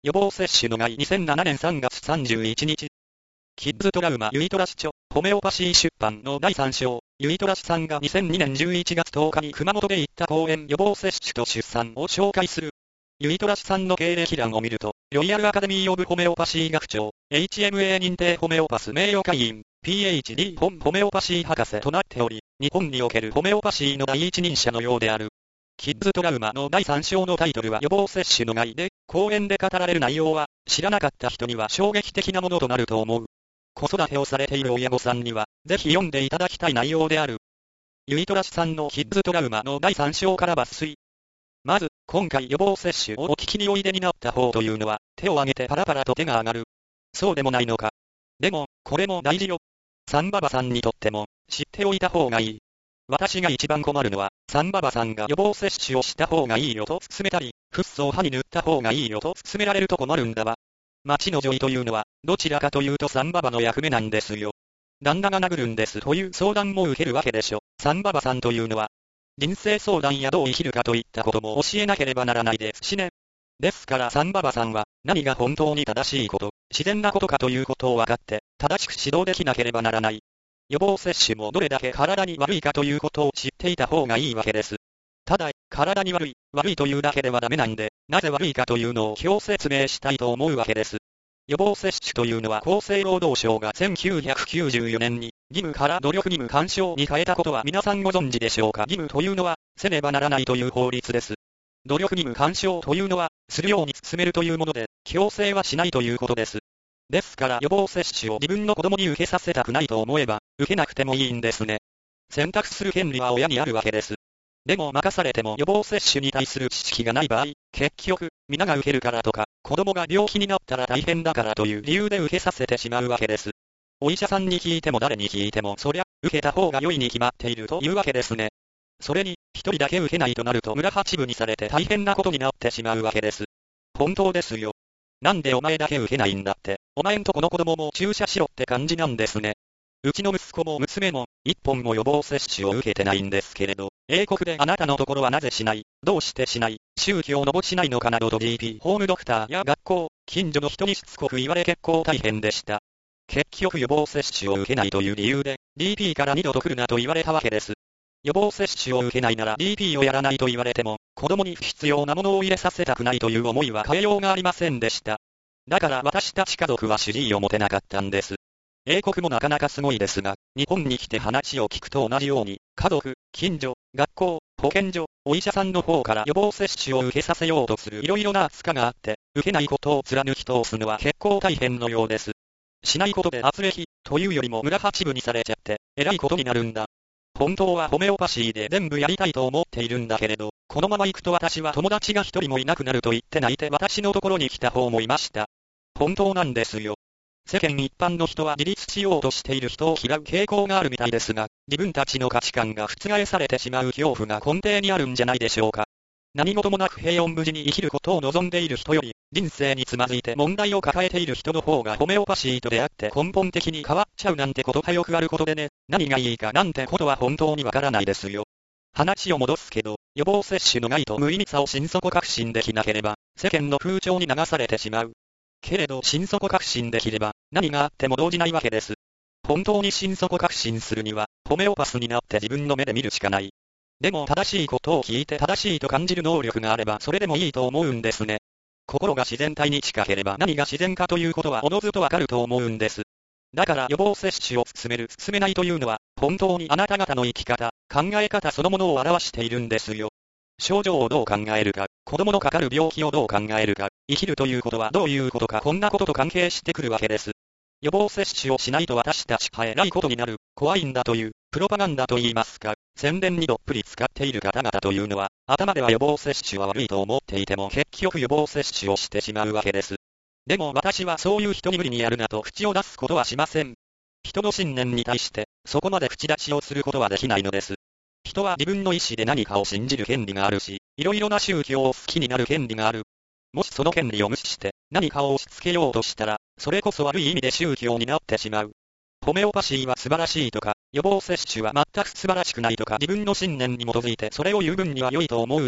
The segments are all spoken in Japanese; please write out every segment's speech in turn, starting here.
予防接種の害2007年3月31日。キッズトラウマユイトラス著、ホメオパシー出版の第3章、ユイトラスさんが2002年11月10日に熊本で行った講演予防接種と出産を紹介する。ユイトラスさんの経歴欄を見ると、ロイヤルアカデミーオブホメオパシー学長、HMA 認定ホメオパス名誉会員、PhD 本ホメオパシー博士となっており、日本におけるホメオパシーの第一人者のようである。キッズトラウマの第3章のタイトルは予防接種の害で、講演で語られる内容は、知らなかった人には衝撃的なものとなると思う。子育てをされている親御さんには、ぜひ読んでいただきたい内容である。ユイトラスさんのキッズトラウマの第3章から抜粋。まず、今回予防接種をお聞きにおいでになった方というのは、手を挙げてパラパラと手が上がる。そうでもないのか。でも、これも大事よ。サンババさんにとっても、知っておいた方がいい。私が一番困るのは、サンババさんが予防接種をした方がいいよと勧めたり、フッ素を歯に塗った方がいいよと勧められると困るんだわ。町の女医というのは、どちらかというとサンババの役目なんですよ。旦那が殴るんですという相談も受けるわけでしょ。サンババさんというのは、人生相談やどう生きるかといったことも教えなければならないですしね。ですからサンババさんは、何が本当に正しいこと、自然なことかということを分かって、正しく指導できなければならない。予防接種もどれだけ体に悪いかということを知っていた方がいいわけです。ただ、体に悪いというだけではダメなんで、なぜ悪いかというのを今日説明したいと思うわけです。予防接種というのは厚生労働省が1994年に義務から努力義務勧奨に変えたことは皆さんご存知でしょうか。義務というのは、せねばならないという法律です。努力義務勧奨というのは、するように進めるというもので、強制はしないということです。ですから予防接種を自分の子供に受けさせたくないと思えば、受けなくてもいいんですね。選択する権利は親にあるわけです。でも任されても予防接種に対する知識がない場合、結局、皆が受けるからとか、子供が病気になったら大変だからという理由で受けさせてしまうわけです。お医者さんに聞いても誰に聞いても、そりゃ、受けた方が良いに決まっているというわけですね。それに、一人だけ受けないとなると村八分にされて大変なことになってしまうわけです。本当ですよ。なんでお前だけ受けないんだって、お前んとこの子供も注射しろって感じなんですね。うちの息子も娘も、一本も予防接種を受けてないんですけれど、英国であなたのところはなぜしない、どうしてしない、宗教の墓地ないのかなどと GP、ホームドクターや学校、近所の人にしつこく言われ結構大変でした。結局予防接種を受けないという理由で、DP から二度と来るなと言われたわけです。予防接種を受けないなら DP をやらないと言われても、子供に不必要なものを入れさせたくないという思いは変えようがありませんでした。だから私たち家族は主治医を持てなかったんです。英国もなかなかすごいですが、日本に来て話を聞くと同じように、家族、近所、学校、保健所、お医者さんの方から予防接種を受けさせようとするいろいろな圧があって、受けないことを貫き通すのは結構大変のようです。しないことで圧力というよりも村八分にされちゃって、偉いことになるんだ。本当はホメオパシーで全部やりたいと思っているんだけれど、このまま行くと私は友達が一人もいなくなると言って泣いて私のところに来た方もいました。本当なんですよ。世間一般の人は自立しようとしている人を嫌う傾向があるみたいですが、自分たちの価値観が覆されてしまう恐怖が根底にあるんじゃないでしょうか。何事もなく平穏無事に生きることを望んでいる人より、人生につまずいて問題を抱えている人の方がホメオパシーと出会って根本的に変わっちゃうなんてことがよくあることでね、何がいいかなんてことは本当にわからないですよ。話を戻すけど、予防接種の害と無意味さを心底確信できなければ、世間の風潮に流されてしまう。けれど心底確信できれば、何があっても動じないわけです。本当に心底確信するには、ホメオパスになって自分の目で見るしかない。でも正しいことを聞いて正しいと感じる能力があればそれでもいいと思うんですね。心が自然体に近ければ何が自然かということはおのずとわかると思うんです。だから予防接種を進める、進めないというのは、本当にあなた方の生き方、考え方そのものを表しているんですよ。症状をどう考えるか、子供のかかる病気をどう考えるか、生きるということはどういうことかこんなことと関係してくるわけです。予防接種をしないと私たちが偉いことになる、怖いんだという、プロパガンダと言いますか、宣伝にどっぷり使っている方々というのは、頭では予防接種は悪いと思っていても結局予防接種をしてしまうわけです。でも私はそういう人に無理にやるなと口を出すことはしません。人の信念に対して、そこまで口出しをすることはできないのです。人は自分の意思で何かを信じる権利があるし、いろいろな宗教を好きになる権利がある。もしその権利を無視して何かを押し付けようとしたら、それこそ悪い意味で宗教になってしまう。ホメオパシーは素晴らしいとか、予防接種は全く素晴らしくないとか自分の信念に基づいてそれを言う分には良いと思うけど、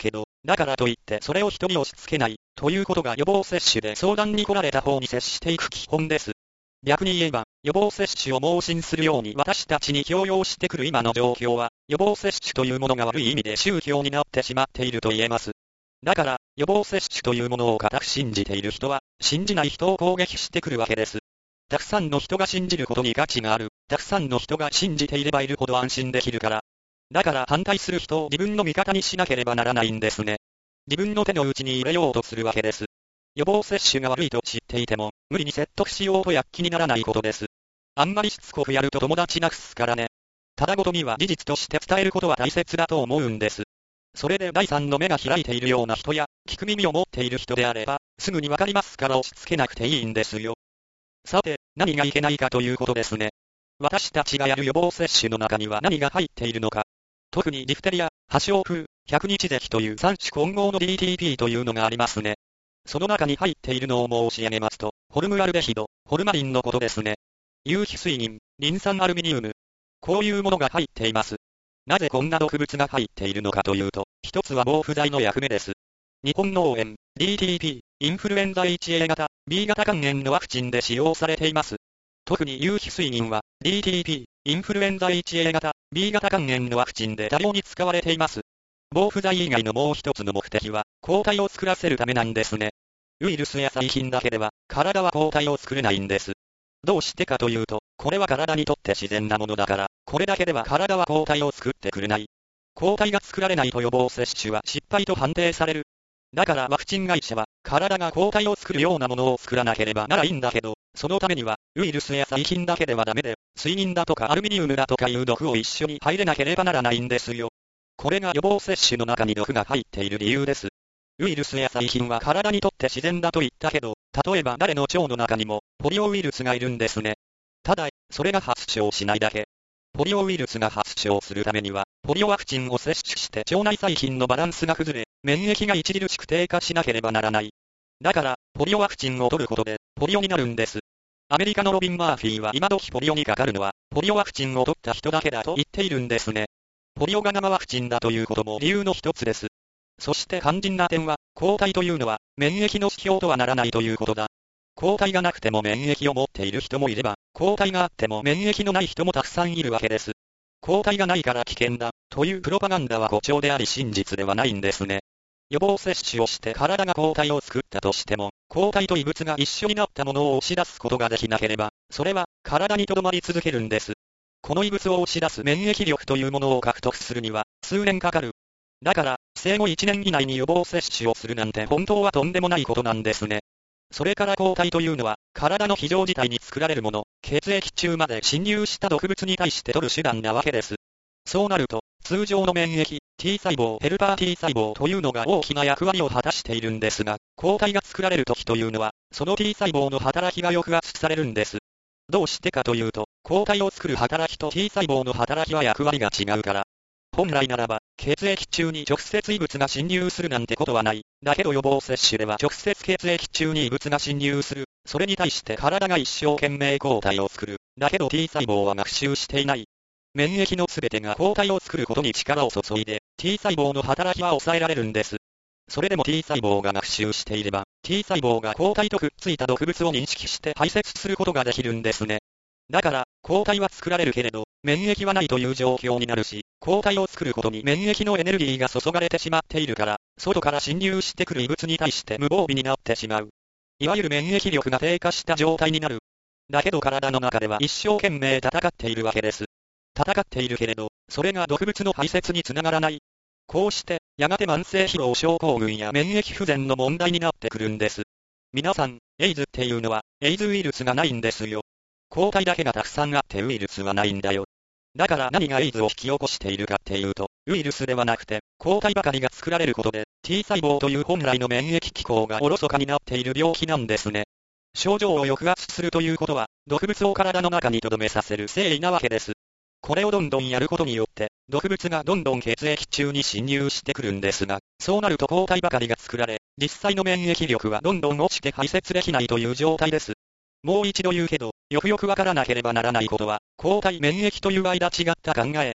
だからといってそれを人に押し付けない、ということが予防接種で相談に来られた方に接していく基本です。逆に言えば、予防接種を盲信するように私たちに強要してくる今の状況は、予防接種というものが悪い意味で宗教になってしまっていると言えます。だから、予防接種というものを固く信じている人は、信じない人を攻撃してくるわけです。たくさんの人が信じることに価値がある。たくさんの人が信じていればいるほど安心できるから。だから反対する人を自分の味方にしなければならないんですね。自分の手の内に入れようとするわけです。予防接種が悪いと知っていても、無理に説得しようと躍起にならないことです。あんまりしつこくやると友達なくすからね。ただごとには事実として伝えることは大切だと思うんです。それで第三の目が開いているような人や、聞く耳を持っている人であれば、すぐにわかりますから押し付けなくていいんですよ。さて、何がいけないかということですね。私たちがやる予防接種の中には何が入っているのか。特にディフテリア、破傷風、百日咳という3種混合の DTP というのがありますね。その中に入っているのを申し上げますと、ホルムアルデヒド、ホルマリンのことですね。有機水銀、リン酸アルミニウム。こういうものが入っています。なぜこんな毒物が入っているのかというと、一つは防腐剤の役目です。日本脳炎、DTP、インフルエンザ HA 型、B 型肝炎のワクチンで使用されています。特に有機水銀は、DTP、インフルエンザ HA 型、B 型肝炎のワクチンで多量に使われています。防腐剤以外のもう一つの目的は、抗体を作らせるためなんですね。ウイルスや細菌だけでは、体は抗体を作れないんです。どうしてかというと、これは体にとって自然なものだから、これだけでは体は抗体を作ってくれない。抗体が作られないと予防接種は失敗と判定される。だからワクチン会社は、体が抗体を作るようなものを作らなければならいいんだけど、そのためには、ウイルスや細菌だけではダメで、水銀だとかアルミニウムだとかいう毒を一緒に入れなければならないんですよ。これが予防接種の中に毒が入っている理由です。ウイルスや細菌は体にとって自然だと言ったけど、例えば誰の腸の中にもポリオウイルスがいるんですね。ただ、それが発症しないだけ。ポリオウイルスが発症するためには、ポリオワクチンを接種して腸内細菌のバランスが崩れ、免疫が著しく低下しなければならない。だから、ポリオワクチンを取ることで、ポリオになるんです。アメリカのロビン・マーフィーは今時ポリオにかかるのは、ポリオワクチンを取った人だけだと言っているんですね。ポリオが生ワクチンだということも理由の一つです。そして肝心な点は、抗体というのは、免疫の指標とはならないということだ。抗体がなくても免疫を持っている人もいれば、抗体があっても免疫のない人もたくさんいるわけです。抗体がないから危険だ、というプロパガンダは誤調であり真実ではないんですね。予防接種をして体が抗体を作ったとしても、抗体と異物が一緒になったものを押し出すことができなければ、それは体に留まり続けるんです。この異物を押し出す免疫力というものを獲得するには、数年かかる。だから、生後1年以内に予防接種をするなんて本当はとんでもないことなんですね。それから抗体というのは、体の非常事態に作られるもの、血液中まで侵入した毒物に対して取る手段なわけです。そうなると、通常の免疫、T 細胞、ヘルパー T 細胞というのが大きな役割を果たしているんですが、抗体が作られる時というのは、その T 細胞の働きが抑圧されるんです。どうしてかというと、抗体を作る働きと T 細胞の働きは役割が違うから。本来ならば、血液中に直接異物が侵入するなんてことはない。だけど予防接種では直接血液中に異物が侵入する。それに対して体が一生懸命抗体を作る。だけど T 細胞は学習していない。免疫のすべてが抗体を作ることに力を注いで、T 細胞の働きは抑えられるんです。それでも T 細胞が学習していれば、T 細胞が抗体とくっついた毒物を認識して排泄することができるんですね。だから、抗体は作られるけれど、免疫はないという状況になるし、抗体を作ることに免疫のエネルギーが注がれてしまっているから、外から侵入してくる異物に対して無防備になってしまう。いわゆる免疫力が低下した状態になる。だけど体の中では一生懸命戦っているわけです。戦っているけれど、それが毒物の排泄につながらない。こうして、やがて慢性疲労症候群や免疫不全の問題になってくるんです。皆さん、エイズっていうのは、エイズウイルスがないんですよ。抗体だけがたくさんあってウイルスはないんだよ。だから何がエイズを引き起こしているかっていうと、ウイルスではなくて、抗体ばかりが作られることで、T 細胞という本来の免疫機構がおろそかになっている病気なんですね。症状を抑圧するということは、毒物を体の中に留めさせる誠意なわけです。これをどんどんやることによって、毒物がどんどん血液中に侵入してくるんですが、そうなると抗体ばかりが作られ、実際の免疫力はどんどん落ちて排泄できないという状態です。もう一度言うけど、よくよくわからなければならないことは、抗体免疫という間違った考え。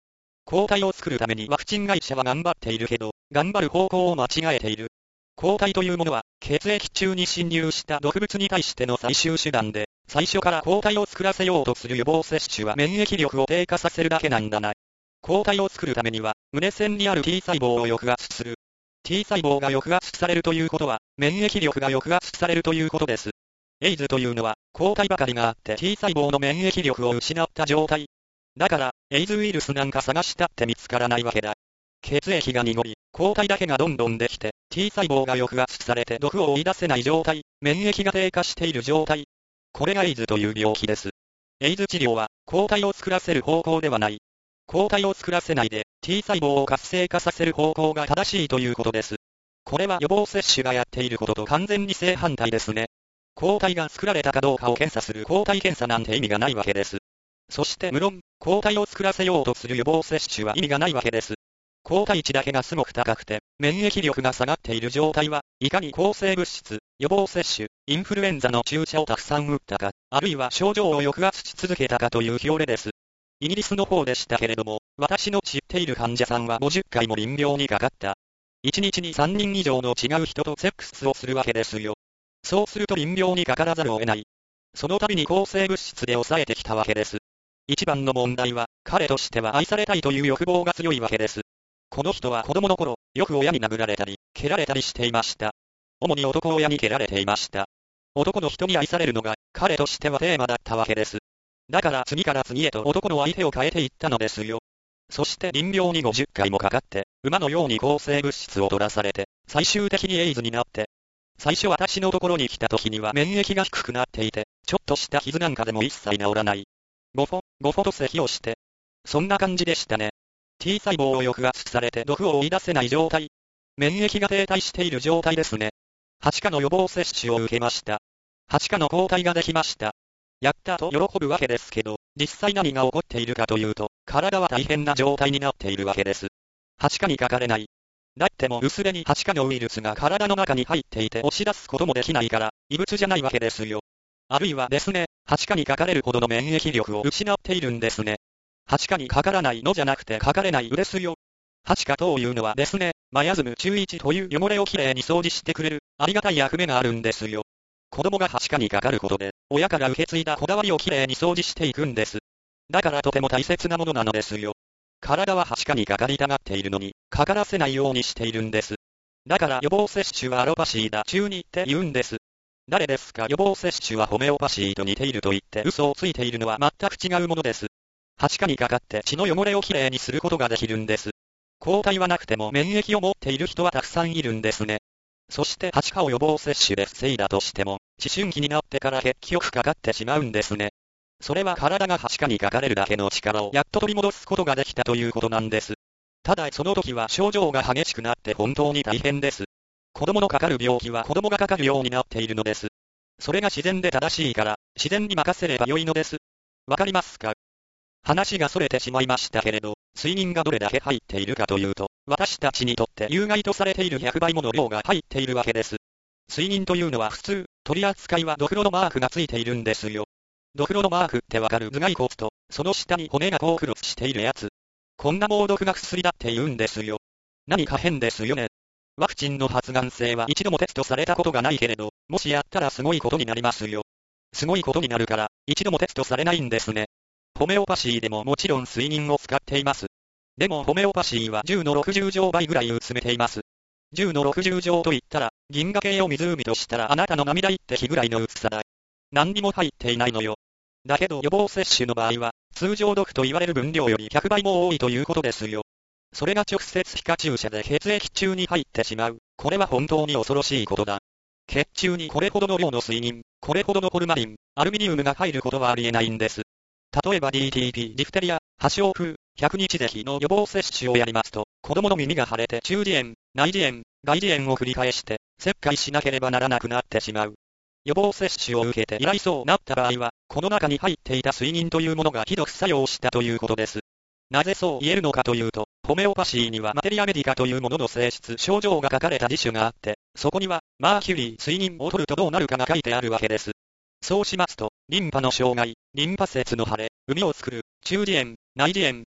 抗体を作るためにワクチン会社は頑張っているけど、頑張る方向を間違えている。抗体というものは、血液中に侵入した毒物に対しての最終手段で、最初から抗体を作らせようとする予防接種は免疫力を低下させるだけなんだな。抗体を作るためには、胸腺にある T 細胞を抑圧する。T 細胞が抑圧されるということは、免疫力が抑圧されるということです。エイズというのは、抗体ばかりがあって T 細胞の免疫力を失った状態。だから、エイズウイルスなんか探したって見つからないわけだ。血液が濁り、抗体だけがどんどんできて、T 細胞が抑圧されて毒を追い出せない状態、免疫が低下している状態。これがエイズという病気です。エイズ治療は、抗体を作らせる方向ではない。抗体を作らせないで、T 細胞を活性化させる方向が正しいということです。これは予防接種がやっていることと完全に正反対ですね。抗体が作られたかどうかを検査する抗体検査なんて意味がないわけです。そして無論、抗体を作らせようとする予防接種は意味がないわけです。抗体値だけがすごく高くて、免疫力が下がっている状態は、いかに抗生物質、予防接種、インフルエンザの注射をたくさん打ったか、あるいは症状を抑圧し続けたかという表れです。イギリスの方でしたけれども、私の知っている患者さんは50回も臨病にかかった。1日に3人以上の違う人とセックスをするわけですよ。そうすると臨病にかからざるを得ない。その度に抗生物質で抑えてきたわけです。一番の問題は、彼としては愛されたいという欲望が強いわけです。この人は子供の頃、よく親に殴られたり、蹴られたりしていました。主に男親に蹴られていました。男の人に愛されるのが、彼としてはテーマだったわけです。だから次から次へと男の相手を変えていったのですよ。そして臨病に50回もかかって、馬のように抗生物質を取らされて、最終的にエイズになって、最初私のところに来た時には免疫が低くなっていて、ちょっとした傷なんかでも一切治らない。ゴフォと咳をして。そんな感じでしたね。T 細胞を抑圧されて毒を追い出せない状態。免疫が停滞している状態ですね。8価の予防接種を受けました。8価の抗体ができました。やったと喜ぶわけですけど、実際何が起こっているかというと、体は大変な状態になっているわけです。8価にかかれない。だってもうすでに8価のウイルスが体の中に入っていて押し出すこともできないから、異物じゃないわけですよ。あるいはですね、8価にかかれるほどの免疫力を失っているんですね。8価にかからないのじゃなくてかかれないですよ。8価というのはですね、マヤズム中1という汚れをきれいに掃除してくれる、ありがたい役目があるんですよ。子供が8価にかかることで、親から受け継いだこだわりをきれいに掃除していくんです。だからとても大切なものなのですよ。体は8価にかかりたがっているのに、かからせないようにしているんです。だから予防接種はアロパシーだ中2って言うんです。誰ですか予防接種はホメオパシーと似ていると言って嘘をついているのは全く違うものです。8価にかかって血の汚れをきれいにすることができるんです。抗体はなくても免疫を持っている人はたくさんいるんですね。そして8価を予防接種で防いだとしても、思春期になってから結局かかってしまうんですね。それは体が8価にかかれるだけの力をやっと取り戻すことができたということなんです。ただその時は症状が激しくなって本当に大変です。子供のかかる病気は子供がかかるようになっているのです。それが自然で正しいから、自然に任せれば良いのです。わかりますか？話が逸れてしまいましたけれど、睡眠がどれだけ入っているかというと、私たちにとって有害とされている100倍もの量が入っているわけです。睡眠というのは普通、取り扱いはドクロのマークがついているんですよ。ドクロのマークってわかる？頭蓋骨と、その下に骨がこうクロスしているやつ。こんな猛毒な薬だって言うんですよ。何か変ですよね。ワクチンの発がん性は一度もテストされたことがないけれど、もしやったらすごいことになりますよ。すごいことになるから、一度もテストされないんですね。ホメオパシーでももちろん睡眠を使っています。でもホメオパシーは10の60乗倍ぐらい薄めています。10の60乗と言ったら、銀河系を湖としたらあなたの涙一滴ぐらいの薄さだ。何にも入っていないのよ。だけど予防接種の場合は、通常毒と言われる分量より100倍も多いということですよ。それが直接皮下注射で血液中に入ってしまう。これは本当に恐ろしいことだ。血中にこれほどの量の水銀、これほどのホルマリン、アルミニウムが入ることはありえないんです。例えば DTP、ディフテリア、破傷風、100日咳の予防接種をやりますと、子供の耳が腫れて中耳炎、内耳炎、外耳炎を繰り返して、切開しなければならなくなってしまう。予防接種を受けて依頼そうなった場合は、この中に入っていた水銀というものがひどく作用したということです。なぜそう言えるのかというと、ホメオパシーにはマテリアメディカというものの性質、症状が書かれた辞書があって、そこには、マーキュリー、水銀を取るとどうなるかが書いてあるわけです。そうしますと、リンパの障害、リンパ節の腫れ、膿を作る、中耳炎、内耳炎、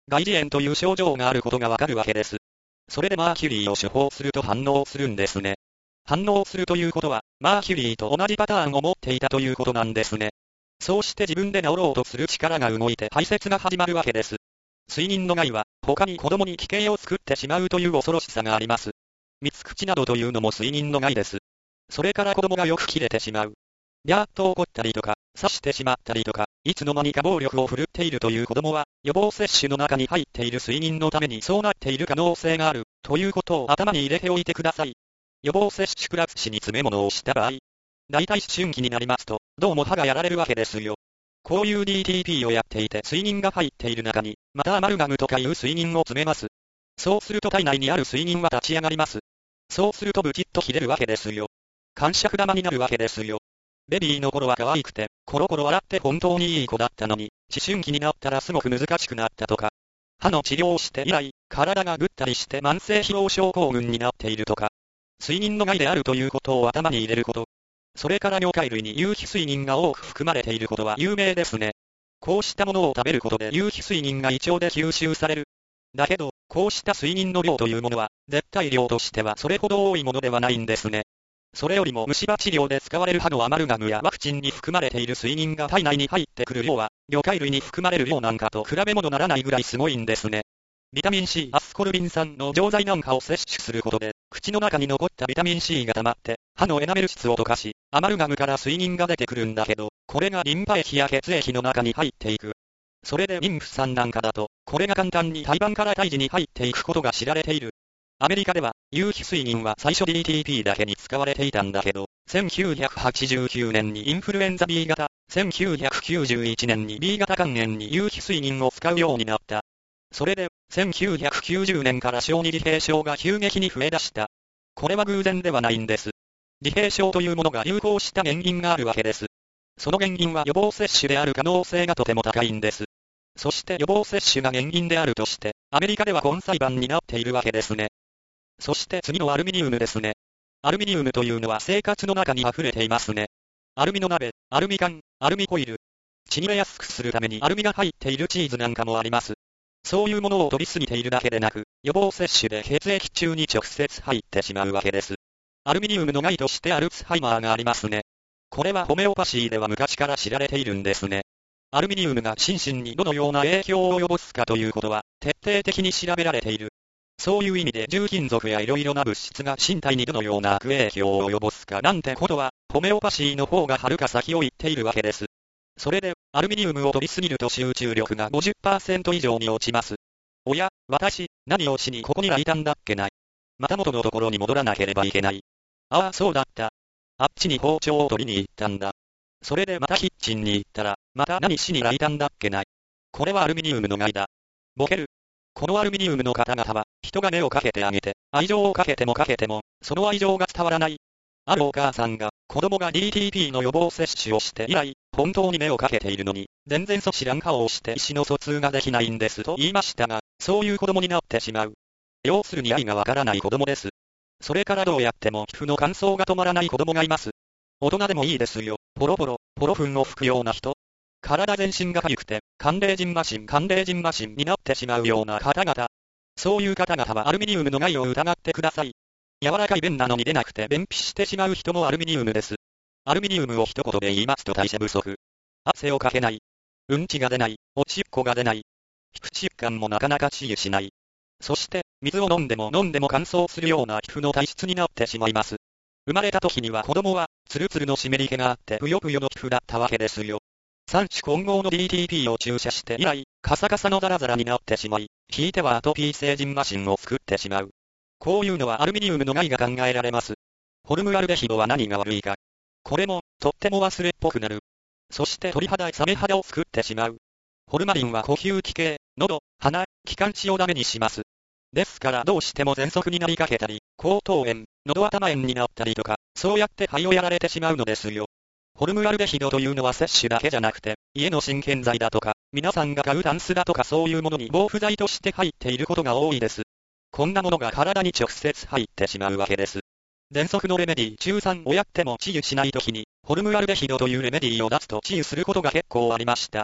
外耳炎という症状があることがわかるわけです。それでマーキュリーを処方すると反応するんですね。反応するということは、マーキュリーと同じパターンを持っていたということなんですね。そうして自分で治ろうとする力が動いて排泄が始まるわけです。睡眠の害は、他に子供に危険を作ってしまうという恐ろしさがあります。蜜口などというのも睡眠の害です。それから子供がよく切れてしまう。ビャーっと怒ったりとか、刺してしまったりとか、いつの間にか暴力を振るっているという子供は、予防接種の中に入っている睡眠のためにそうなっている可能性がある、ということを頭に入れておいてください。予防接種プラス死に詰め物をした場合、大体思春期になりますと、どうも歯がやられるわけですよ。こういう DTP をやっていて睡眠が入っている中に、またアマルガムとかいう睡眠を詰めます。そうすると体内にある睡眠は立ち上がります。そうするとブチッと切れるわけですよ。感触玉になるわけですよ。ベビーの頃は可愛くて、コロコロ笑って本当にいい子だったのに、思春期になったらすごく難しくなったとか、歯の治療をして以来、体がぐったりして慢性疲労症候群になっているとか、睡眠の害であるということを頭に入れること。それから魚介類に有機睡眠が多く含まれていることは有名ですね。こうしたものを食べることで有機睡眠が胃腸で吸収される。だけど、こうした睡眠の量というものは、絶対量としてはそれほど多いものではないんですね。それよりも虫歯治療で使われる歯のアマルガムやワクチンに含まれている睡眠が体内に入ってくる量は、魚介類に含まれる量なんかと比べ物ならないぐらいすごいんですね。ビタミン C、アスコルビン酸の錠剤なんかを摂取することで、口の中に残ったビタミン C が溜まって、歯のエナメル質を溶かし、アマルガムから睡眠が出てくるんだけど、これがリンパ液や血液の中に入っていく。それで妊婦さんなんかだと、これが簡単に胎盤から胎児に入っていくことが知られている。アメリカでは、有機睡眠は最初 DTP だけに使われていたんだけど、1989年にインフルエンザ B 型、1991年に B 型肝炎に有機睡眠を使うようになった。それで、1990年から小児自閉症が急激に増え出した。これは偶然ではないんです。自閉症というものが流行した原因があるわけです。その原因は予防接種である可能性がとても高いんです。そして予防接種が原因であるとして、アメリカでは根裁判になっているわけですね。そして次のアルミニウムですね。アルミニウムというのは生活の中に溢れていますね。アルミの鍋、アルミ缶、アルミホイル。ちぎれやすくするためにアルミが入っているチーズなんかもあります。そういうものを取りすぎているだけでなく、予防接種で血液中に直接入ってしまうわけです。アルミニウムの害としてアルツハイマーがありますね。これはホメオパシーでは昔から知られているんですね。アルミニウムが心身にどのような影響を及ぼすかということは、徹底的に調べられている。そういう意味で重金属や色々な物質が身体にどのような悪影響を及ぼすかなんてことは、ホメオパシーの方がはるか先を言っているわけです。それで、アルミニウムを取りすぎると集中力が 50% 以上に落ちます。おや、私、何をしにここに来たんだっけない。また元のところに戻らなければいけない。ああ、そうだった。あっちに包丁を取りに行ったんだ。それでまたキッチンに行ったら、また何しに来たんだっけない。これはアルミニウムの害だ。ボケる。このアルミニウムの方々は、人が目をかけてあげて、愛情をかけてもかけても、その愛情が伝わらない。あるお母さんが、子供が DTP の予防接種をして以来、本当に目をかけているのに、全然そ知らん顔をして意思の疎通ができないんですと言いましたが、そういう子供になってしまう。要するに愛がわからない子供です。それからどうやっても皮膚の乾燥が止まらない子供がいます。大人でもいいですよ。ポロポロ糞を吹くような人。体全身が痒くて、寒冷人マシンになってしまうような方々。そういう方々はアルミニウムの害を疑ってください。柔らかい便なのに出なくて便秘してしまう人もアルミニウムです。アルミニウムを一言で言いますと代謝不足。汗をかけない。うんちが出ない。おしっこが出ない。皮膚疾患もなかなか治癒しない。そして、水を飲んでも乾燥するような皮膚の体質になってしまいます。生まれた時には子供は、ツルツルの湿り気があって、ぷよぷよの皮膚だったわけですよ。三種混合の DTP を注射して以来、カサカサのザラザラになってしまい、ひいてはアトピー性蕁麻疹を作ってしまう。こういうのはアルミニウムの害が考えられます。ホルムアルデヒドは何が悪いか。これも、とっても忘れっぽくなる。そして鳥肌、サメ肌を作ってしまう。ホルマリンは呼吸器系、喉、鼻、気管支をダメにします。ですからどうしても喘息になりかけたり、喉頭炎、喉頭炎になったりとか、そうやって肺をやられてしまうのですよ。ホルムアルデヒドというのは摂取だけじゃなくて、家の真剣剤だとか、皆さんが買うタンスだとかそういうものに防腐剤として入っていることが多いです。こんなものが体に直接入ってしまうわけです。喘息のレメディ中3をやっても治癒しないときに、ホルムアルデヒドというレメディを出すと治癒することが結構ありました。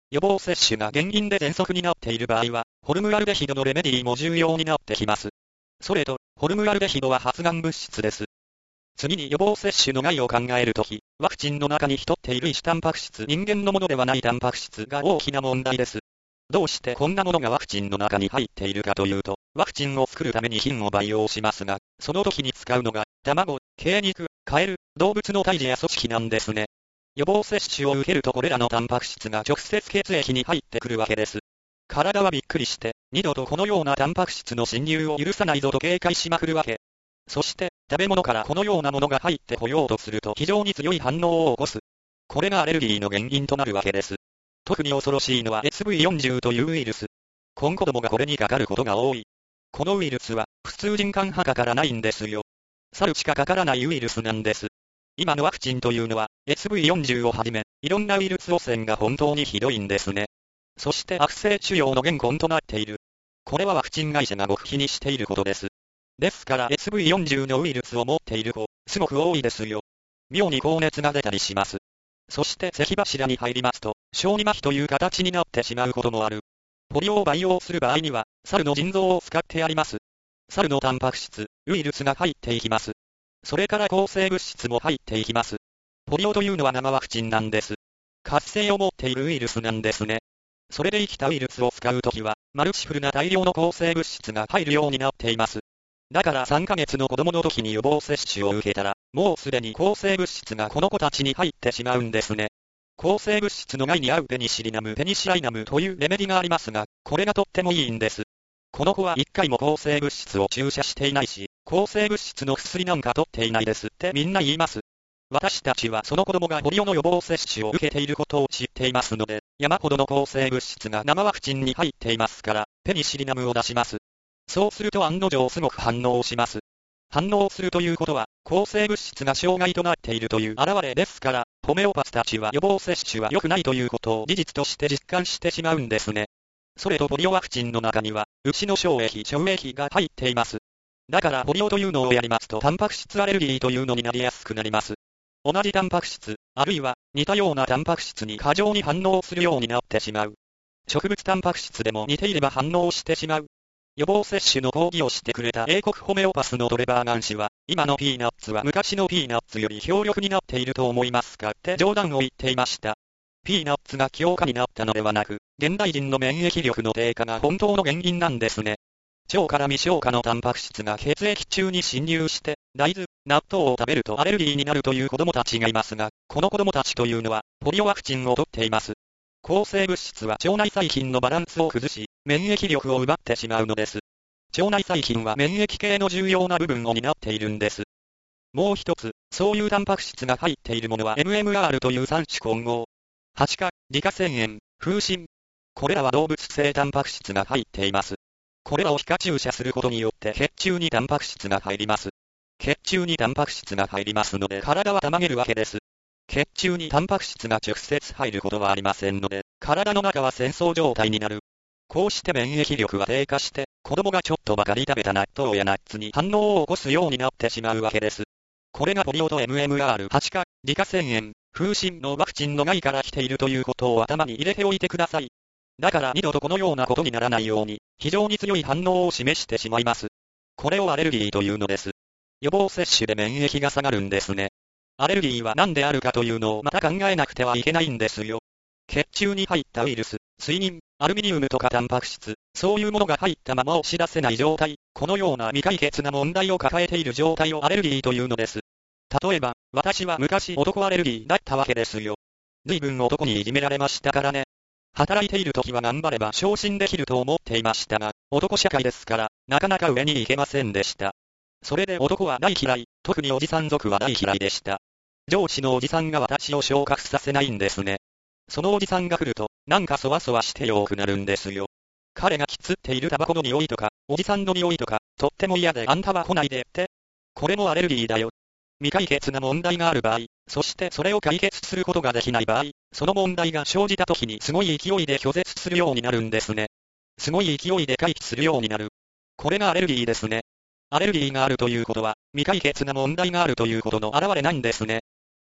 予防接種が原因で喘息になっている場合は、ホルムアルデヒドのレメディも重要になってきます。それと、ホルムアルデヒドは発がん物質です。次に予防接種の害を考えるとき、ワクチンの中に潜っている異種タンパク質、人間のものではないタンパク質が大きな問題です。どうしてこんなものがワクチンの中に入っているかというと、ワクチンを作るために菌を培養しますが、その時に使うのが、卵、鶏肉、カエル、動物の胎児や組織なんですね。予防接種を受けるとこれらのタンパク質が直接血液に入ってくるわけです。体はびっくりして、二度とこのようなタンパク質の侵入を許さないぞと警戒しまくるわけ。そして、食べ物からこのようなものが入ってこようとすると非常に強い反応を起こす。これがアレルギーの原因となるわけです。特に恐ろしいのは SV40 というウイルス。子供がこれにかかることが多い。このウイルスは普通人間はかからないんですよ。猿しかかからないウイルスなんです。今のワクチンというのは SV40 をはじめ、いろんなウイルス汚染が本当にひどいんですね。そして悪性腫瘍の原根となっている。これはワクチン会社が極秘にしていることです。ですから SV40 のウイルスを持っている子、すごく多いですよ。妙に高熱が出たりします。そして咳柱に入りますと、小児麻痺という形になってしまうこともある。ポリオを培養する場合には、猿の腎臓を使ってやります。猿のタンパク質、ウイルスが入っていきます。それから抗生物質も入っていきます。ポリオというのは生ワクチンなんです。活性を持っているウイルスなんですね。それで生きたウイルスを使うときは、マルチフルな大量の抗生物質が入るようになっています。だから3ヶ月の子供の時に予防接種を受けたら、もうすでに抗生物質がこの子たちに入ってしまうんですね。抗生物質の害に合うペニシリナム、ペニシライナムというレメディがありますが、これがとってもいいんです。この子は1回も抗生物質を注射していないし、抗生物質の薬なんか取っていないですってみんな言います。私たちはその子供がポリオの予防接種を受けていることを知っていますので、山ほどの抗生物質が生ワクチンに入っていますから、ペニシリナムを出します。そうすると案の定すごく反応します。反応するということは、抗生物質が障害となっているという現れですから、ホメオパスたちは予防接種は良くないということを事実として実感してしまうんですね。それとポリオワクチンの中には、牛の小液が入っています。だからポリオというのをやりますと、タンパク質アレルギーというのになりやすくなります。同じタンパク質、あるいは似たようなタンパク質に過剰に反応するようになってしまう。植物タンパク質でも似ていれば反応してしまう。予防接種の講義をしてくれた英国ホメオパスのトレバーガン氏は、今のピーナッツは昔のピーナッツより強力になっていると思いますかって冗談を言っていました。ピーナッツが強化になったのではなく、現代人の免疫力の低下が本当の原因なんですね。腸から未消化のタンパク質が血液中に侵入して、大豆、納豆を食べるとアレルギーになるという子供たちがいますが、この子供たちというのは、ポリオワクチンを取っています。抗生物質は腸内細菌のバランスを崩し、免疫力を奪ってしまうのです。腸内細菌は免疫系の重要な部分を担っているんです。もう一つ、そういうタンパク質が入っているものは MMR という3種混合。ハチ化、理化腺炎、風疹。これらは動物性タンパク質が入っています。これらを皮下注射することによって血中にタンパク質が入ります。血中にタンパク質が入りますので体はたまげるわけです。血中にタンパク質が直接入ることはありませんので、体の中は戦争状態になる。こうして免疫力は低下して、子供がちょっとばかり食べた納豆やナッツに反応を起こすようになってしまうわけです。これがポリオと MMR、ハチ化、理化腺炎、風疹のワクチンの害から来ているということを頭に入れておいてください。だから二度とこのようなことにならないように、非常に強い反応を示してしまいます。これをアレルギーというのです。予防接種で免疫が下がるんですね。アレルギーは何であるかというのをまた考えなくてはいけないんですよ。血中に入ったウイルス、水銀、アルミニウムとかタンパク質、そういうものが入ったまま押し出せない状態、このような未解決な問題を抱えている状態をアレルギーというのです。例えば、私は昔男アレルギーだったわけですよ。随分男にいじめられましたからね。働いている時は頑張れば昇進できると思っていましたが、男社会ですから、なかなか上に行けませんでした。それで男は大嫌い、特におじさん族は大嫌いでした。上司のおじさんが私を昇格させないんですね。そのおじさんが来ると、なんかそわそわしてよくなるんですよ。彼がきつっているタバコの匂いとか、おじさんの匂いとか、とっても嫌であんたは来ないでって。これもアレルギーだよ。未解決な問題がある場合、そしてそれを解決することができない場合、その問題が生じた時にすごい勢いで拒絶するようになるんですね。すごい勢いで回避するようになる。これがアレルギーですね。アレルギーがあるということは、未解決な問題があるということの表れなんですね。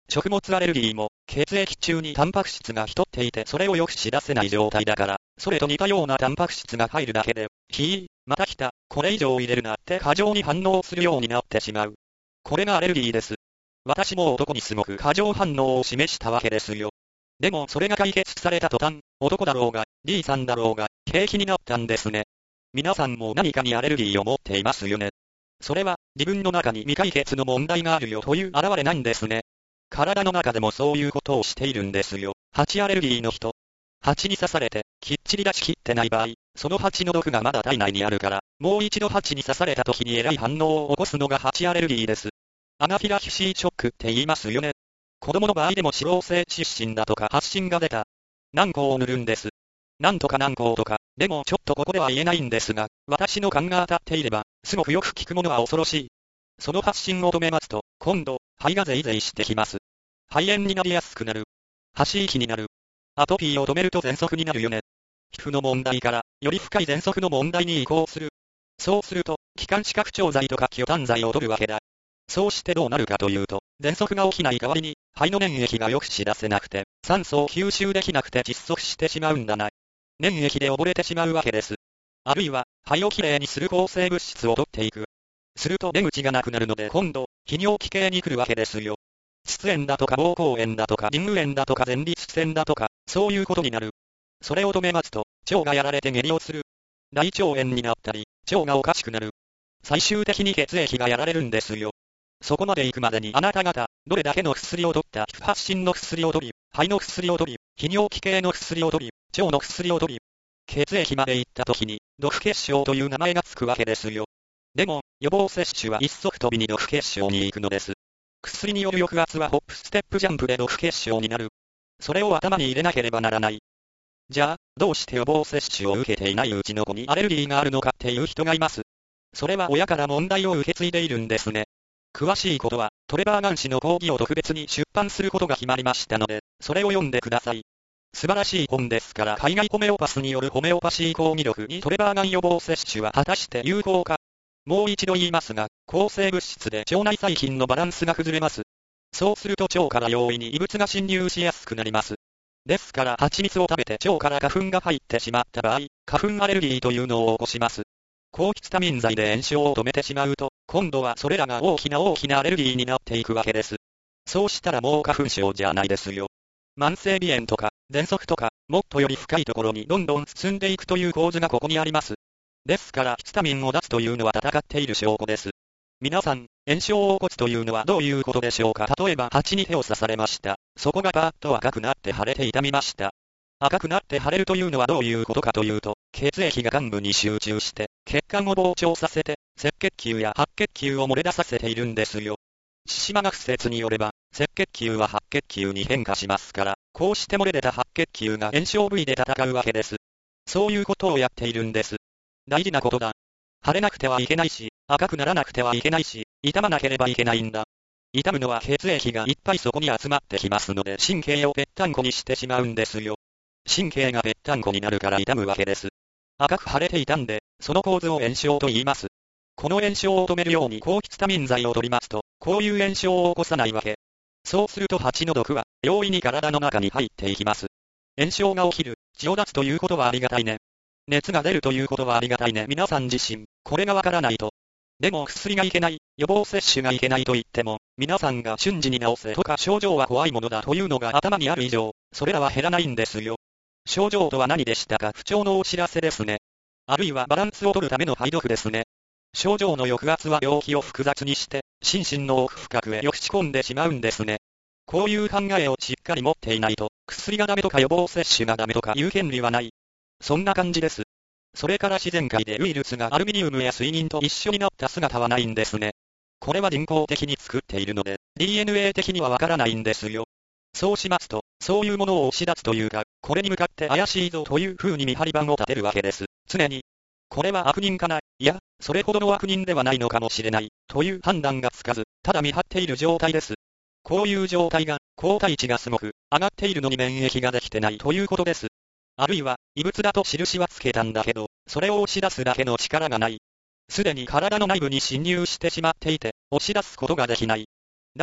食物アレルギーも、血液中にタンパク質が浸っていてそれをよく知らせない状態だから、それと似たようなタンパク質が入るだけで、また来た、これ以上入れるなって過剰に反応するようになってしまう。これがアレルギーです。私も男にすごく過剰反応を示したわけですよ。でもそれが解決された途端、男だろうが、D さんだろうが、平気になったんですね。皆さんも何かにアレルギーを持っていますよね。それは、自分の中に未解決の問題があるよという現れなんですね。体の中でもそういうことをしているんですよ。蜂アレルギーの人。蜂に刺されて、きっちり出し切ってない場合、その蜂の毒がまだ体内にあるから、もう一度蜂に刺された時に偉い反応を起こすのが蜂アレルギーです。アナフィラキシーショックって言いますよね。子供の場合でも脂漏性湿疹だとか発疹が出た。軟膏を塗るんです。なんとか軟膏とか、でもちょっとここでは言えないんですが、私の勘が当たっていれば、すごくよく効くものは恐ろしい。その発疹を止めますと、今度、肺がゼイゼイしてきます。肺炎になりやすくなる。発息になる。アトピーを止めると喘息になるよね。皮膚の問題から、より深い喘息の問題に移行する。そうすると、気管支拡張剤とか気炭剤を取るわけだ。そうしてどうなるかというと、喘息が起きない代わりに、肺の粘液がよく知らせなくて、酸素を吸収できなくて窒息してしまうんだな。粘液で溺れてしまうわけです。あるいは、肺をきれいにする抗生物質を取っていく。すると出口がなくなるので今度、泌尿器系に来るわけですよ。膣炎だとか膀胱炎だとかリング炎だとか前立腺だとか、そういうことになる。それを止めますと、腸がやられて下痢をする。大腸炎になったり、腸がおかしくなる。最終的に血液がやられるんですよ。そこまで行くまでにあなた方、どれだけの薬を取った、皮膚発疹の薬を取り、肺の薬を取り、泌尿器系の薬を取り、腸の薬を取り、血液まで行った時に、毒血症という名前がつくわけですよ。でも、予防接種は一足飛びに毒血症に行くのです。薬による抑圧はホップステップジャンプで毒血症になる。それを頭に入れなければならない。じゃあ、どうして予防接種を受けていないうちの子にアレルギーがあるのかっていう人がいます。それは親から問題を受け継いでいるんですね。詳しいことは、トレバーガン氏の講義を特別に出版することが決まりましたので、それを読んでください。素晴らしい本ですから、海外ホメオパスによるホメオパシー講義力にトレバーガン予防接種は果たして有効か。もう一度言いますが、抗生物質で腸内細菌のバランスが崩れます。そうすると腸から容易に異物が侵入しやすくなります。ですから、蜂蜜を食べて腸から花粉が入ってしまった場合、花粉アレルギーというのを起こします。抗ヒスタミン剤で炎症を止めてしまうと、今度はそれらが大きなアレルギーになっていくわけです。そうしたらもう花粉症じゃないですよ。慢性鼻炎とか、喘息とか、もっとより深いところにどんどん進んでいくという構図がここにあります。ですから、ヒスタミンを出すというのは戦っている証拠です。皆さん、炎症を起こすというのはどういうことでしょうか。例えば、蜂に手を刺されました。そこがパーッと赤くなって腫れて痛みました。赤くなって腫れるというのはどういうことかというと、血液が患部に集中して、血管を膨張させて、赤血球や白血球を漏れ出させているんですよ。千島学説によれば、赤血球は白血球に変化しますから、こうして漏れ出た白血球が炎症部位で戦うわけです。そういうことをやっているんです。大事なことだ。腫れなくてはいけないし、赤くならなくてはいけないし、痛まなければいけないんだ。痛むのは血液がいっぱいそこに集まってきますので神経をぺったんこにしてしまうんですよ。神経がぺったんこになるから痛むわけです。赤く腫れていたんで、その構図を炎症と言います。この炎症を止めるように抗ヒスタミン剤を取りますと、こういう炎症を起こさないわけ。そうすると蜂の毒は容易に体の中に入っていきます。炎症が起きる、血を出すということはありがたいね。熱が出るということはありがたいね。皆さん自身、これがわからないと。でも薬がいけない、予防接種がいけないと言っても、皆さんが瞬時に治せとか症状は怖いものだというのが頭にある以上、それらは減らないんですよ。症状とは何でしたか。不調のお知らせですね。あるいはバランスを取るための排毒ですね。症状の抑圧は病気を複雑にして、心身の奥深くへよく仕込んでしまうんですね。こういう考えをしっかり持っていないと、薬がダメとか予防接種がダメとかいう権利はない。そんな感じです。それから自然界でウイルスがアルミニウムや水銀と一緒になった姿はないんですね。これは人工的に作っているので、DNA 的にはわからないんですよ。そうしますと、そういうものを押し出すというか、これに向かって怪しいぞという風に見張り番を立てるわけです。常に。これは悪人かな、いや、それほどの悪人ではないのかもしれない、という判断がつかず、ただ見張っている状態です。こういう状態が、抗体値がすごく、上がっているのに免疫ができてないということです。あるいは、異物だと印はつけたんだけど、それを押し出すだけの力がない。すでに体の内部に侵入してしまっていて、押し出すことができない。だから、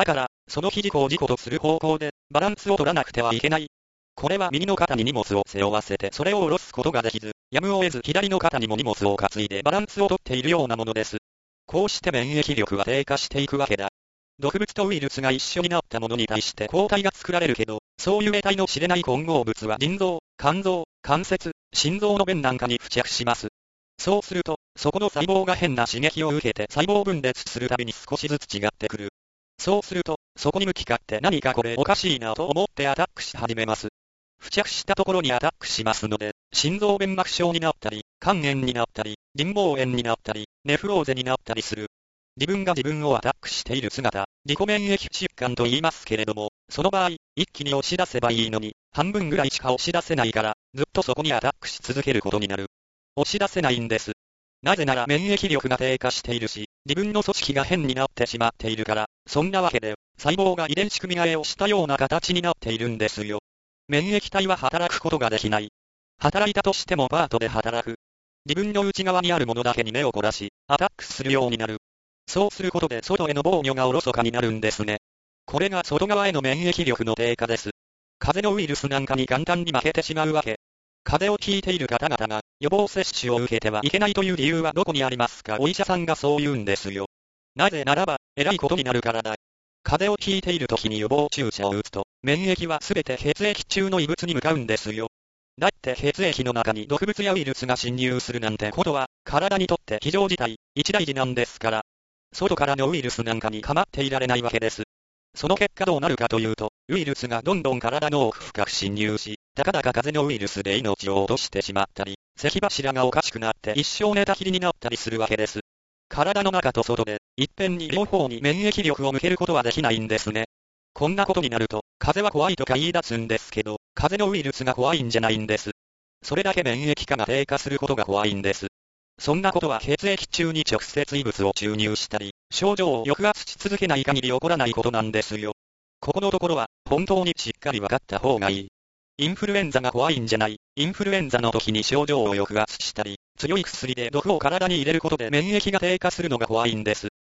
その肘を事故とする方向でバランスを取らなくてはいけない。これは右の肩に荷物を背負わせてそれを下ろすことができず、やむを得ず左の肩にも荷物を担いでバランスを取っているようなものです。こうして免疫力は低下していくわけだ。毒物とウイルスが一緒になったものに対して抗体が作られるけど、そういう得体の知れない混合物は腎臓、肝臓、関節、心臓の弁なんかに付着します。そうすると、そこの細胞が変な刺激を受けて細胞分裂するたびに少しずつ違ってくる。そうすると、そこに向き合って何かこれおかしいなと思ってアタックし始めます。付着したところにアタックしますので、心臓弁膜症になったり、肝炎になったり、腎紡炎になったり、ネフローゼになったりする。自分が自分をアタックしている姿、自己免疫疾患と言いますけれども、その場合、一気に押し出せばいいのに、半分ぐらいしか押し出せないから、ずっとそこにアタックし続けることになる。押し出せないんです。なぜなら免疫力が低下しているし、自分の組織が変になってしまっているから、そんなわけで、細胞が遺伝子組み換えをしたような形になっているんですよ。免疫体は働くことができない。働いたとしてもパートで働く。自分の内側にあるものだけに目を凝らし、アタックするようになる。そうすることで外への防御がおろそかになるんですね。これが外側への免疫力の低下です。風邪のウイルスなんかに簡単に負けてしまうわけ。風邪をひいている方々が予防接種を受けてはいけないという理由はどこにありますか？お医者さんがそう言うんですよ。なぜならば、偉いことになるからだ。風邪をひいている時に予防注射を打つと、免疫はすべて血液中の異物に向かうんですよ。だって血液の中に毒物やウイルスが侵入するなんてことは、体にとって非常事態、一大事なんですから。外からのウイルスなんかに構っていられないわけです。その結果どうなるかというと、ウイルスがどんどん体の奥深く侵入し、たかだか風邪のウイルスで命を落としてしまったり、咳柱がおかしくなって一生寝たきりになったりするわけです。体の中と外で、いっぺんに両方に免疫力を向けることはできないんですね。こんなことになると、風邪は怖いとか言い出すんですけど、風邪のウイルスが怖いんじゃないんです。それだけ免疫化が低下することが怖いんです。そんなことは血液中に直接異物を注入したり、症状を抑圧し続けない限り起こらないことなんですよ。ここのところは、本当にしっかり分かった方がいい。インフルエンザが怖いんじゃない。インフルエンザの時に症状を抑圧したり、強い薬で毒を体に入れることで免疫が低下するのが怖いんです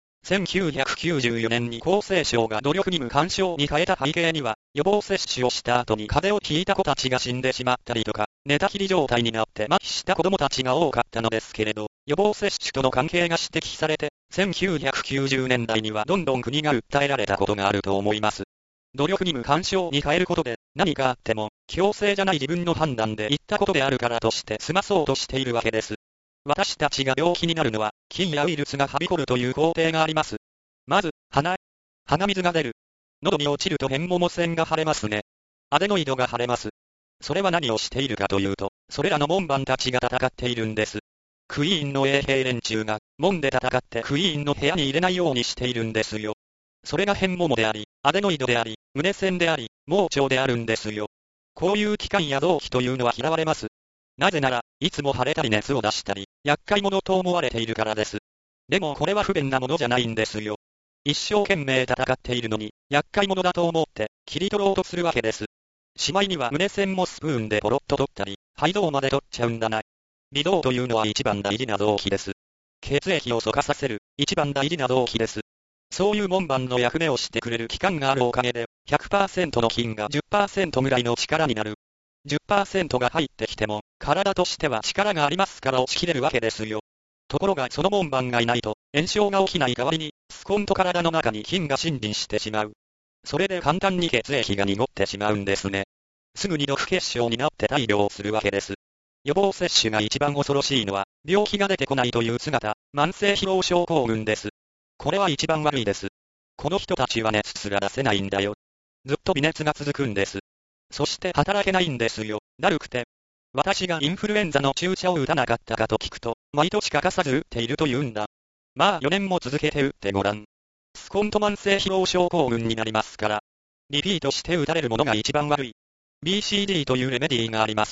。1994年に厚生省が努力義務勧奨に変えた背景には、予防接種をした後に風邪をひいた子たちが死んでしまったりとか、寝たきり状態になって麻痺した子供たちが多かったのですけれど、予防接種との関係が指摘されて、1990年代にはどんどん国が訴えられたことがあると思います。努力義務勧奨に変えることで、何かあっても、強制じゃない自分の判断で言ったことであるからとして済まそうとしているわけです。私たちが病気になるのは、菌やウイルスがはびこるという工程があります。まず、鼻水が出る。喉に落ちると変桃腺が腫れますね。アデノイドが腫れます。それは何をしているかというと、それらの門番たちが戦っているんです。クイーンの衛兵連中が、門で戦ってクイーンの部屋に入れないようにしているんですよ。それが変桃であり、アデノイドであり、胸腺であり、盲腸であるんですよ。こういう器官や臓器というのは嫌われます。なぜなら、いつも腫れたり熱を出したり、厄介者と思われているからです。でもこれは不便なものじゃないんですよ。一生懸命戦っているのに、厄介者だと思って、切り取ろうとするわけです。しまいには胸腺もスプーンでポロッと取ったり、肺臓まで取っちゃうんだな。微動というのは一番大事な臓器です。血液を疎化させる、一番大事な臓器です。そういう門番の役目をしてくれる器官があるおかげで、100% の菌が 10% ぐらいの力になる。10% が入ってきても、体としては力がありますから落ちきれるわけですよ。ところがその門番がいないと、炎症が起きない代わりに、スコンと体の中に菌が侵入してしまう。それで簡単に血液が濁ってしまうんですね。すぐに毒血症になって大病するわけです。予防接種が一番恐ろしいのは、病気が出てこないという姿、慢性疲労症候群です。これは一番悪いです。この人たちは熱すら出せないんだよ。ずっと微熱が続くんです。そして働けないんですよ。だるくて。私がインフルエンザの注射を打たなかったかと聞くと、毎年欠かさず打っていると言うんだ。まあ4年も続けて打ってごらん。スコンと慢性疲労症候群になりますから。リピートして打たれるものが一番悪い。BCD というレメディーがあります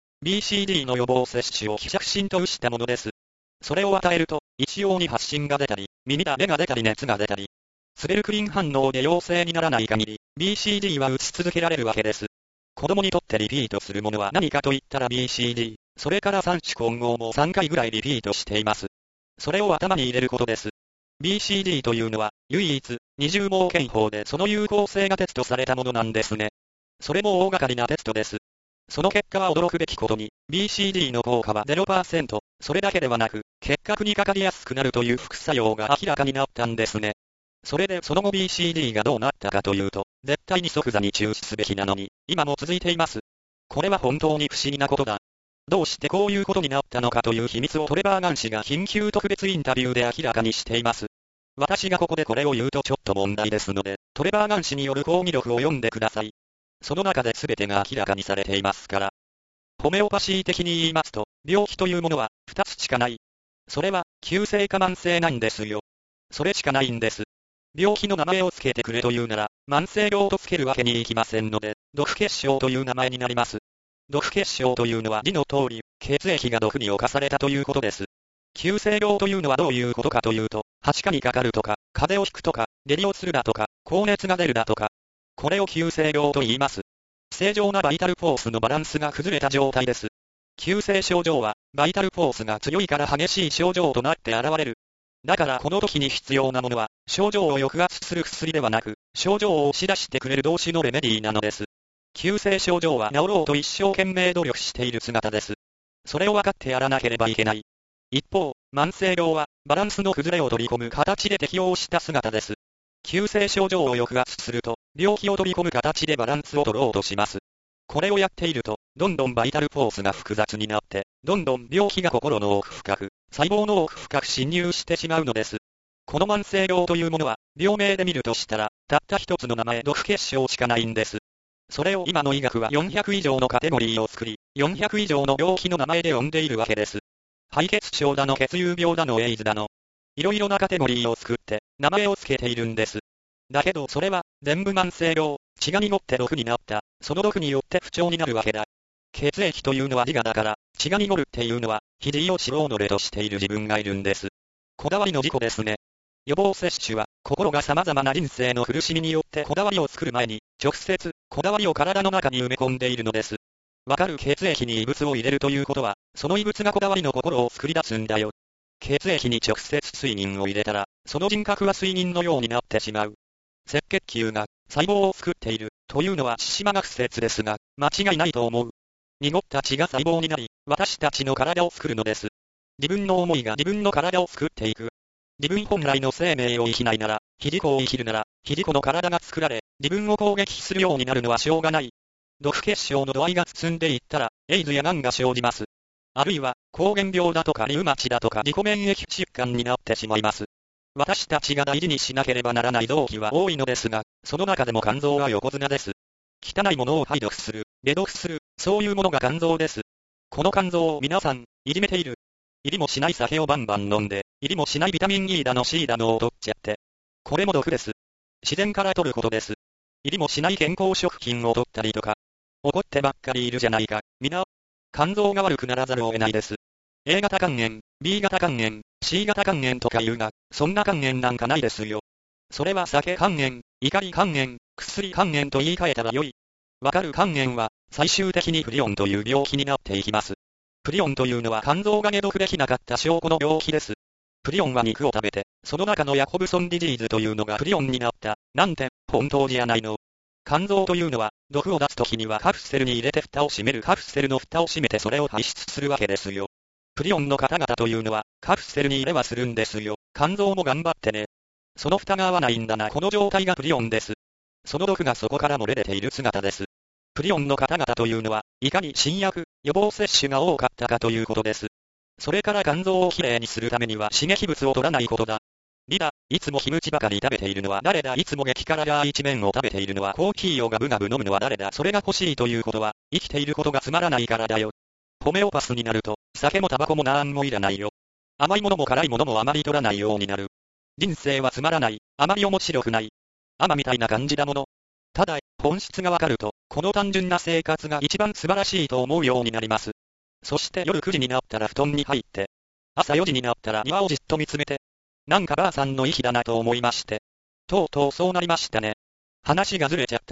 。BCD の予防接種を希釈浸透したものです。それを与えると、一様に発疹が出たり、耳だれが出たり熱が出たり、スベルクリン反応で陽性にならない限り、BCD は打ち続けられるわけです。子供にとってリピートするものは何かと言ったら BCD、それから3種混合も3回ぐらいリピートしています。それを頭に入れることです。 BCG というのは、唯一、二重盲検法でその有効性がテストされたものなんですね。それも大掛かりなテストです。その結果は驚くべきことに、BCG の効果は 0%、それだけではなく、結核にかかりやすくなるという副作用が明らかになったんですね。それでその後 BCG がどうなったかというと、絶対に即座に中止すべきなのに、今も続いています。これは本当に不思議なことだ。どうしてこういうことになったのかという秘密をトレバー・ガン氏が緊急特別インタビューで明らかにしています。私がここでこれを言うとちょっと問題ですので、トレバー・ガン氏による講義録を読んでください。その中で全てが明らかにされていますから。ホメオパシー的に言いますと、病気というものは2つしかない。それは、急性か慢性なんですよ。それしかないんです。病気の名前をつけてくれというなら、慢性病とつけるわけにいきませんので、毒血症という名前になります。毒血症というのは字の通り、血液が毒に侵されたということです。急性病というのはどういうことかというと、はしかにかかるとか、風邪をひくとか、下痢をするだとか、高熱が出るだとか。これを急性病と言います。正常なバイタルフォースのバランスが崩れた状態です。急性症状は、バイタルフォースが強いから激しい症状となって現れる。だからこの時に必要なものは、症状を抑圧する薬ではなく、症状を押し出してくれる同種のレメディーなのです。急性症状は治ろうと一生懸命努力している姿です。それを分かってやらなければいけない。一方、慢性病は、バランスの崩れを取り込む形で適応した姿です。急性症状を抑圧すると、病気を取り込む形でバランスを取ろうとします。これをやっていると、どんどんバイタルフォースが複雑になって、どんどん病気が心の奥深く、細胞の奥深く侵入してしまうのです。この慢性病というものは、病名で見るとしたら、たった一つの名前毒血症しかないんです。それを今の医学は400以上のカテゴリーを作り、400以上の病気の名前で呼んでいるわけです。敗血症だの血友病だのエイズだの。いろいろなカテゴリーを作って、名前をつけているんです。だけどそれは、全部慢性病、血が濁って毒になった、その毒によって不調になるわけだ。血液というのは自我だから、血が濁るっていうのは、肘を白のれとしている自分がいるんです。こだわりの事故ですね。予防接種は、心が様々な人生の苦しみによってこだわりを作る前に、直接、こだわりを体の中に埋め込んでいるのです。わかる血液に異物を入れるということは、その異物がこだわりの心を作り出すんだよ。血液に直接水銀を入れたら、その人格は水銀のようになってしまう。赤血球が細胞を作っているというのは千島学説ですが、間違いないと思う。濁った血が細胞になり、私たちの体を作るのです。自分の思いが自分の体を作っていく。自分本来の生命を生きないなら、肘子を生きるなら、肘子の体が作られ、自分を攻撃するようになるのはしょうがない。毒血症の度合いが進んでいったら、エイズや癌が生じます。あるいは、膠原病だとかリウマチだとか自己免疫疾患になってしまいます。私たちが大事にしなければならない臓器は多いのですが、その中でも肝臓は横綱です。汚いものを排毒する、解毒する、そういうものが肝臓です。この肝臓を皆さん、いじめている。入りもしない酒をバンバン飲んで、入りもしないビタミン E だの C だのを取っちゃって。これも毒です。自然から取ることです。入りもしない健康食品を取ったりとか。怒ってばっかりいるじゃないか、皆。肝臓が悪くならざるを得ないです。A 型肝炎、B 型肝炎、C 型肝炎とか言うが、そんな肝炎なんかないですよ。それは酒肝炎、怒り肝炎、薬肝炎と言い換えたらよい。わかる肝炎は、最終的にプリオンという病気になっていきます。プリオンというのは肝臓が解毒できなかった証拠の病気です。プリオンは肉を食べて、その中のヤコブソンディジーズというのがプリオンになった、なんて、本当じゃないの。肝臓というのは、毒を出すときにはカプセルに入れて蓋を閉めるカプセルの蓋を閉めてそれを排出するわけですよ。プリオンの方々というのは、カプセルに入れはするんですよ。肝臓も頑張ってね。その蓋が合わないんだな。この状態がプリオンです。その毒がそこから漏れ出ている姿です。プリオンの方々というのは、いかに新薬、予防接種が多かったかということです。それから肝臓をきれいにするためには刺激物を取らないことだ。リだ、いつもキムチばかり食べているのは誰だ。いつも激辛ラー一麺を食べているのはコーヒーをガブガブ飲むのは誰だ。それが欲しいということは、生きていることがつまらないからだよ。ホメオパスになると、酒もタバコもなんもいらないよ。甘いものも辛いものもあまり取らないようになる。人生はつまらない。あまり面白くない。甘みたいな感じだもの。ただ、本質がわかると、この単純な生活が一番素晴らしいと思うようになります。そして夜9時になったら布団に入って、朝4時になったら庭をじっと見つめて、なんかばあさんの息だなと思いまして。とうとうそうなりましたね。話がずれちゃったけど、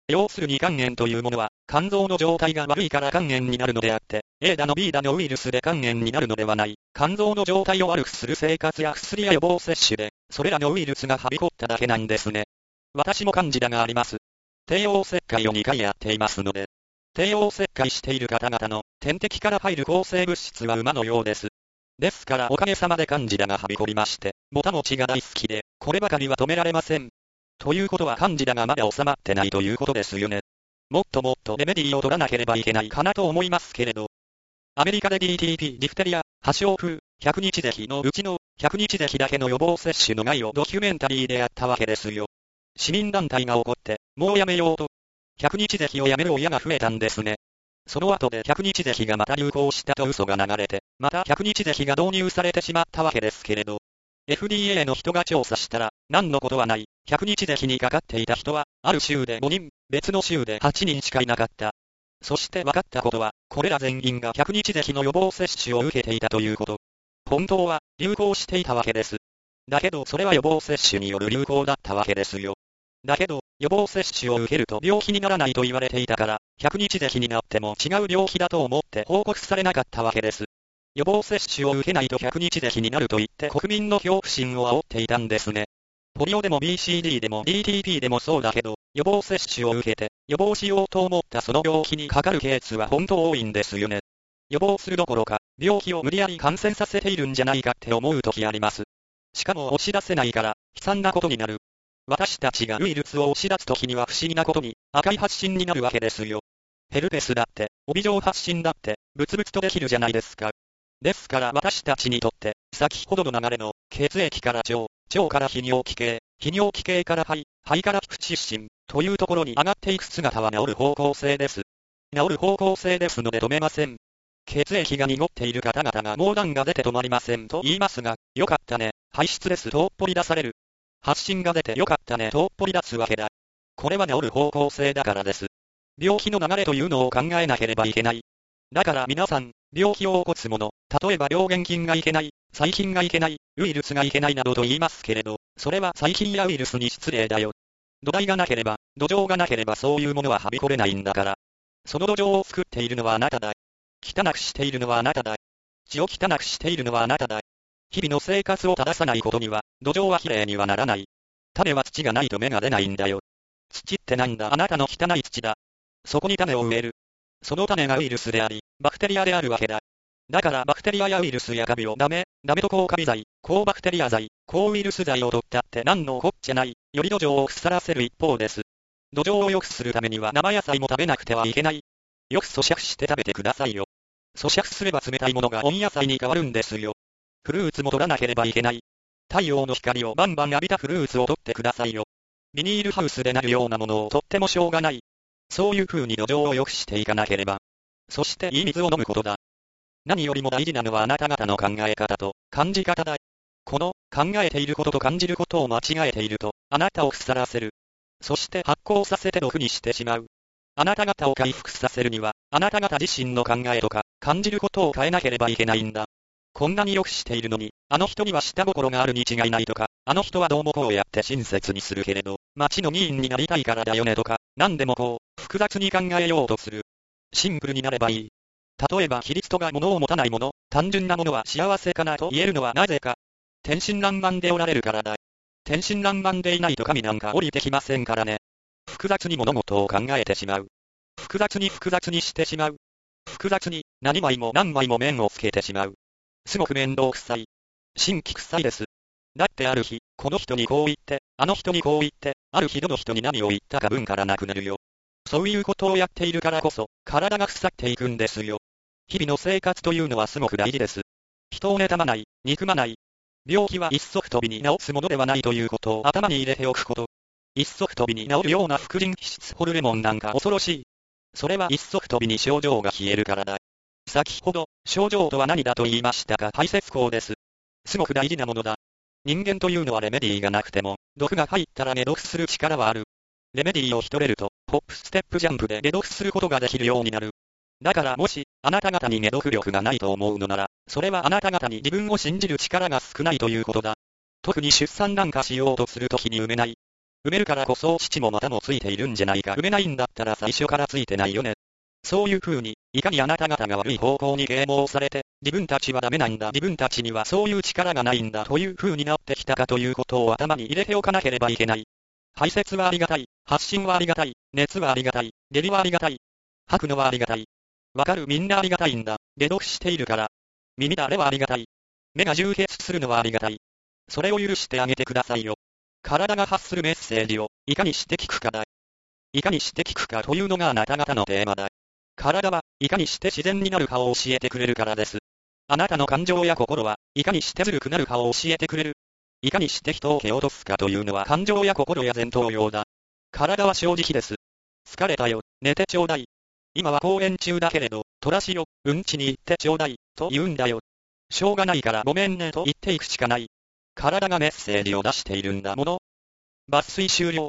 要するに肝炎というものは、肝臓の状態が悪いから肝炎になるのであって、A だの B だのウイルスで肝炎になるのではない。肝臓の状態を悪くする生活や薬や予防接種で、それらのウイルスがはびこっただけなんですね。私もカンジダがあります。帝王切開を2回やっていますので、帝王切開している方々の点滴から入る抗生物質は馬のようです。ですからおかげさまでカンジダがはびこりまして、ぼたもちが大好きで、こればかりは止められません。ということはカンジダがまだ収まってないということですよね。もっともっとレメディを取らなければいけないかなと思いますけれど。アメリカで DTP、ディフテリア、破傷風、100日咳のうちの100日咳だけの予防接種の害をドキュメンタリーでやったわけですよ。市民団体が怒って、もうやめようと。100日咳をやめる親が増えたんですね。その後で100日咳がまた流行したと嘘が流れて、また100日咳が導入されてしまったわけですけれど。FDA の人が調査したら、何のことはない。100日咳にかかっていた人は、ある州で5人、別の州で8人しかいなかった。そして分かったことは、これら全員が100日咳の予防接種を受けていたということ。本当は、流行していたわけです。だけどそれは予防接種による流行だったわけですよ。だけど、予防接種を受けると病気にならないと言われていたから、100日咳になっても違う病気だと思って報告されなかったわけです。予防接種を受けないと100日咳になると言って国民の恐怖心を煽っていたんですね。ポリオでも BCD でも DTP でもそうだけど、予防接種を受けて予防しようと思ったその病気にかかるケースは本当多いんですよね。予防するどころか、病気を無理やり感染させているんじゃないかって思う時あります。しかも押し出せないから、悲惨なことになる。私たちがウイルスを押し出す時には不思議なことに赤い発疹になるわけですよ。ヘルペスだって、帯状発疹だって、ブツブツとできるじゃないですか。ですから私たちにとって、先ほどの流れの、血液から腸、腸から泌尿器系、泌尿器系から肺、肺から皮膚湿疹、というところに上がっていく姿は治る方向性です。治る方向性ですので止めません。血液が濁っている方々が毛弾が出て止まりませんと言いますが、よかったね、排出ですとっぽり出される。発疹が出てよかったねとっぽり出すわけだ。これは治る方向性だからです。病気の流れというのを考えなければいけない。だから皆さん、病気を起こすもの、例えば病原菌がいけない、細菌がいけない、ウイルスがいけないなどと言いますけれど、それは細菌やウイルスに失礼だよ。土台がなければ、土壌がなければそういうものははびこれないんだから。その土壌を作っているのはあなただ。汚くしているのはあなただ。血を汚くしているのはあなただ。日々の生活を正さないことには、土壌はきれいにはならない。種は土がないと芽が出ないんだよ。土ってなんだ、あなたの汚い土だ。そこに種を植える。その種がウイルスであり、バクテリアであるわけだ。だからバクテリアやウイルスやカビをダメと抗カビ剤、抗バクテリア剤、抗ウイルス剤を取ったって何のこっちゃない、より土壌を腐らせる一方です。土壌を良くするためには生野菜も食べなくてはいけない。よく咀嚼して食べてくださいよ。咀嚼すれば冷たいものが温野菜に変わるんですよ。フルーツも取らなければいけない。太陽の光をバンバン浴びたフルーツを取ってくださいよ。ビニールハウスでなるようなものを取ってもしょうがない。そういう風に土壌を良くしていかなければ。そしていい水を飲むことだ。何よりも大事なのはあなた方の考え方と感じ方だ。この考えていることと感じることを間違えていると、あなたを腐らせる。そして発酵させて毒にしてしまう。あなた方を回復させるには、あなた方自身の考えとか感じることを変えなければいけないんだ。こんなによくしているのに、あの人には下心があるに違いないとか、あの人はどうもこうやって親切にするけれど、町の議員になりたいからだよねとか、何でもこう、複雑に考えようとする。シンプルになればいい。例えばキリストが物を持たないもの、単純なものは幸せかなと言えるのはなぜか。天真爛漫でおられるからだ。天真爛漫でいないと神なんか降りてきませんからね。複雑に物事を考えてしまう。複雑にしてしまう。複雑に何枚も何枚も面をつけてしまう。すごく面倒くさい。神気臭いです。だってある日、この人にこう言って、あの人にこう言って、ある日どの人に何を言ったか分からなくなるよ。そういうことをやっているからこそ、体が腐っていくんですよ。日々の生活というのはすごく大事です。人を妬まない、憎まない。病気は一足飛びに治すものではないということを頭に入れておくこと。一足飛びに治るような副腎皮質ホルモンなんか恐ろしい。それは一足飛びに症状が消えるからだ。先ほど、症状とは何だと言いましたか？排泄口です。すごく大事なものだ。人間というのはレメディーがなくても、毒が入ったら解毒する力はある。レメディーを一れると、ホップステップジャンプで解毒することができるようになる。だからもし、あなた方に解毒力がないと思うのなら、それはあなた方に自分を信じる力が少ないということだ。特に出産なんかしようとするときに産めない。 埋めるからこそ父もまたもついているんじゃないか。埋めないんだったら最初からついてないよね。そういう風に、いかにあなた方が悪い方向に啓蒙されて、自分たちはダメなんだ、自分たちにはそういう力がないんだという風になってきたかということを頭に入れておかなければいけない。排泄はありがたい、発信はありがたい、熱はありがたい、下痢はありがたい、吐くのはありがたい。わかる、みんなありがたいんだ。解毒しているから。耳だれはありがたい。目が充血するのはありがたい。それを許してあげてくださいよ。体が発するメッセージを、いかにして聞くかだ。いかにして聞くかというのがあなた方のテーマだ。体はいかにして自然になるかを教えてくれるからです。あなたの感情や心はいかにしてずるくなるかを教えてくれる。いかにして人を蹴落とすかというのは感情や心や前頭葉だ。体は正直です。疲れたよ、寝てちょうだい。今は公演中だけれど、トラシよ、うんちに行ってちょうだい、と言うんだよ。しょうがないからごめんねと言っていくしかない。体がメッセージを出しているんだもの。抜粋終了。